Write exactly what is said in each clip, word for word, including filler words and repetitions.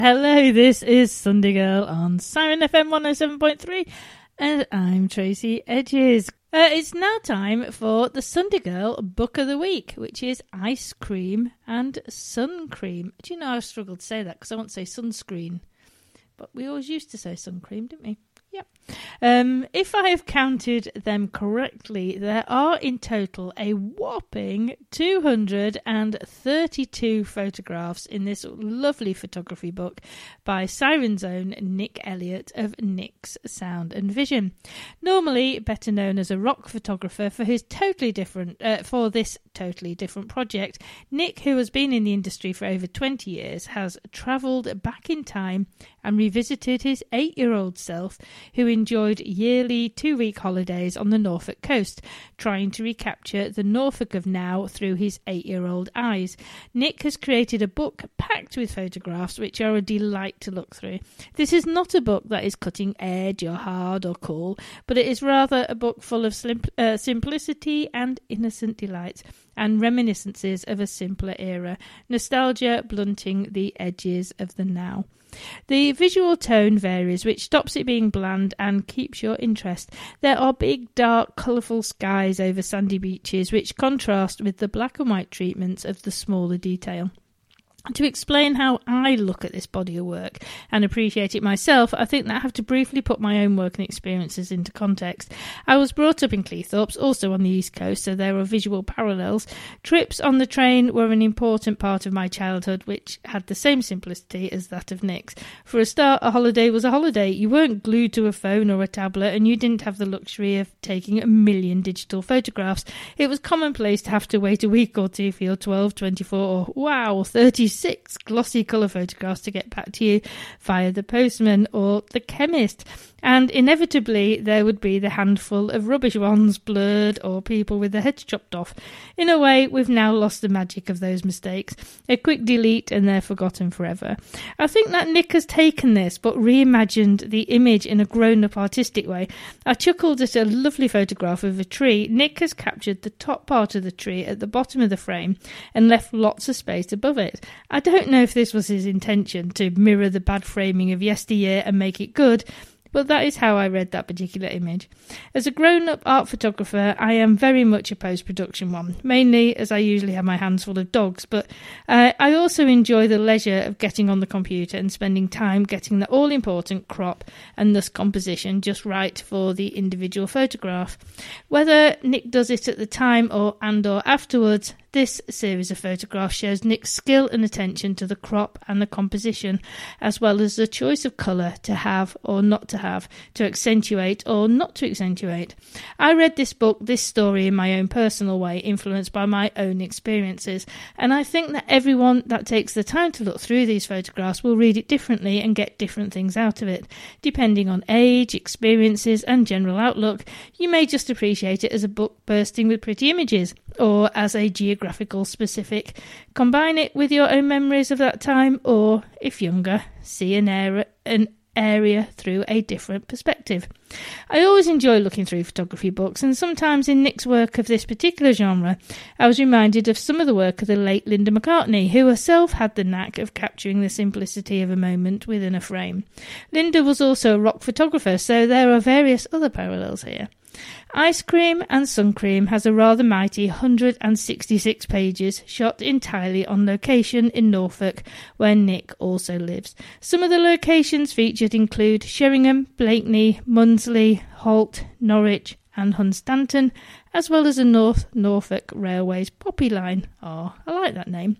Hello, this is Sunday Girl on Siren F M one oh seven point three, and I'm Tracy Edges. Uh, it's now time for the Sunday Girl Book of the Week, which is Ice Cream and Sun Cream. Do you know I struggled to say that because I want to say sunscreen, but we always used to say sun cream, didn't we? Yep. Um, if I have counted them correctly, there are in total a whopping two hundred thirty-two photographs in this lovely photography book by Siren's own Nick Elliott of Nick's Sound and Vision. Normally better known as a rock photographer for his totally different, uh, for this totally different project, Nick, who has been in the industry for over twenty years, has travelled back in time and revisited his eight-year-old self, who enjoyed yearly two-week holidays on the Norfolk coast, trying to recapture the Norfolk of now through his eight-year-old eyes. Nick has created a book packed with photographs which are a delight to look through. This is not a book that is cutting edge or hard or cool, but it is rather a book full of slim- uh, simplicity and innocent delights and reminiscences of a simpler era, nostalgia blunting the edges of the now. The visual tone varies, which stops it being bland and keeps your interest. There are big, dark, colourful skies over sandy beaches, which contrast with the black and white treatments of the smaller detail. To explain how I look at this body of work and appreciate it myself, I think that I have to briefly put my own work and experiences into context. I was brought up in Cleethorpes, also on the East Coast, so there are visual parallels. Trips on the train were an important part of my childhood, which had the same simplicity as that of Nick's. For a start, a holiday was a holiday. You weren't glued to a phone or a tablet, and you didn't have the luxury of taking a million digital photographs. It was commonplace to have to wait a week or two for your twelve, twenty-four, or wow, thirty six glossy colour photographs to get back to you via the postman or the chemist. And inevitably there would be the handful of rubbish ones, blurred, or people with their heads chopped off. In a way, we've now lost the magic of those mistakes. A quick delete and they're forgotten forever. I think that Nick has taken this but reimagined the image in a grown-up artistic way. I chuckled at a lovely photograph of a tree. Nick has captured the top part of the tree at the bottom of the frame and left lots of space above it. I don't know if this was his intention, to mirror the bad framing of yesteryear and make it good, but that is how I read that particular image. As a grown-up art photographer, I am very much a post-production one, mainly as I usually have my hands full of dogs, but uh, I also enjoy the leisure of getting on the computer and spending time getting the all-important crop and thus composition just right for the individual photograph. Whether Nick does it at the time or and or afterwards, this series of photographs shows Nick's skill and attention to the crop and the composition, as well as the choice of colour to have or not to have, to accentuate or not to accentuate. I read this book, this story, in my own personal way, influenced by my own experiences, and I think that everyone that takes the time to look through these photographs will read it differently and get different things out of it. Depending on age, experiences and general outlook, you may just appreciate it as a book bursting with pretty images, or as a geographical specific. Combine it with your own memories of that time, or, if younger, see an area, an area through a different perspective. I always enjoy looking through photography books, and sometimes in Nick's work of this particular genre, I was reminded of some of the work of the late Linda McCartney, who herself had the knack of capturing the simplicity of a moment within a frame. Linda was also a rock photographer, so there are various other parallels here. Ice Cream and Sun Cream has a rather mighty one hundred sixty-six pages, shot entirely on location in Norfolk, where Nick also lives. Some of the locations featured include Sheringham, Blakeney, Munsley, Holt, Norwich and Hunstanton, as well as a North Norfolk Railways Poppy Line. Oh, I like that name.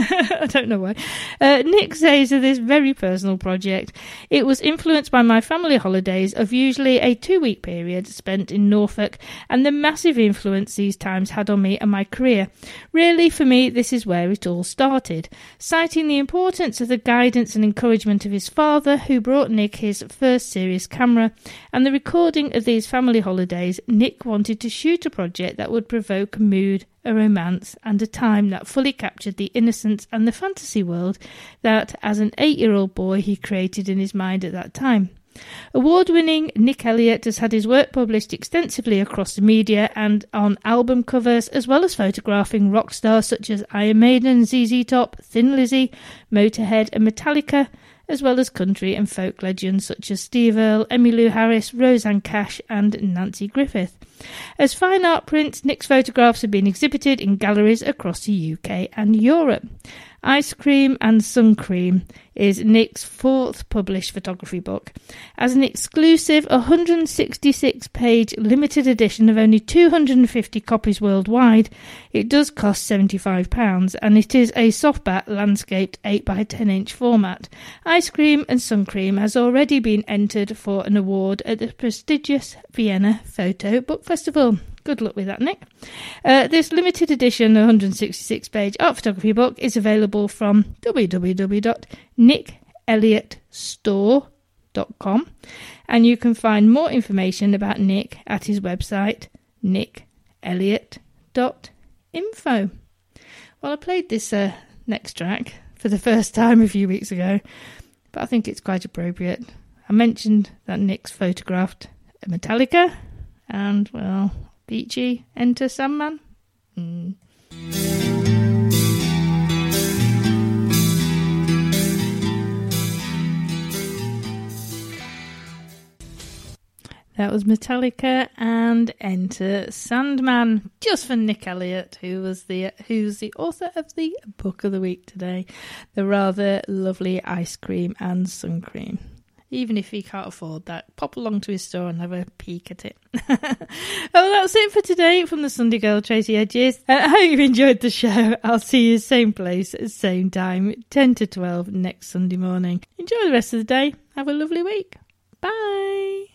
I don't know why. Uh, Nick says of this very personal project, it was influenced by my family holidays of usually a two-week period spent in Norfolk and the massive influence these times had on me and my career. Really, for me, this is where it all started. Citing the importance of the guidance and encouragement of his father, who brought Nick his first serious camera, and the recording of these family holidays, Nick wanted to shoot a project that would provoke a mood, a romance, and a time that fully captured the innocence and the fantasy world that, as an eight-year-old boy, he created in his mind at that time. Award-winning Nick Elliott has had his work published extensively across the media and on album covers, as well as photographing rock stars such as Iron Maiden, Z Z Top, Thin Lizzy, Motorhead and Metallica, as well as country and folk legends such as Steve Earle, Emmylou Harris, Roseanne Cash and Nancy Griffith. As fine art prints, Nick's photographs have been exhibited in galleries across the U K and Europe. Ice Cream and Sun Cream is Nick's fourth published photography book. As an exclusive one hundred sixty-six page limited edition of only two hundred fifty copies worldwide, it does cost seventy-five pounds and it is a softback landscaped eight by ten inch format. Ice Cream and Sun Cream has already been entered for an award at the prestigious Vienna Photo Book Festival. Good luck with that, Nick. Uh, this limited edition one hundred sixty-six page art photography book is available from w w w dot nick elliott store dot com, and you can find more information about Nick at his website nick elliott dot info. Well, I played this uh, next track for the first time a few weeks ago, but I think it's quite appropriate. I mentioned that Nick's photographed Metallica, and, well, Beachy, Enter Sandman. Mm. That was Metallica and Enter Sandman, just for Nick Elliott, who was the who's the author of the book of the week today, the rather lovely Ice Cream and Sun Cream. Even if he can't afford that, pop along to his store and have a peek at it. Oh, that's it for today from the Sunday Girl, Tracy Edges. Uh, I hope you've enjoyed the show. I'll see you same place at same time, ten to twelve next Sunday morning. Enjoy the rest of the day. Have a lovely week. Bye.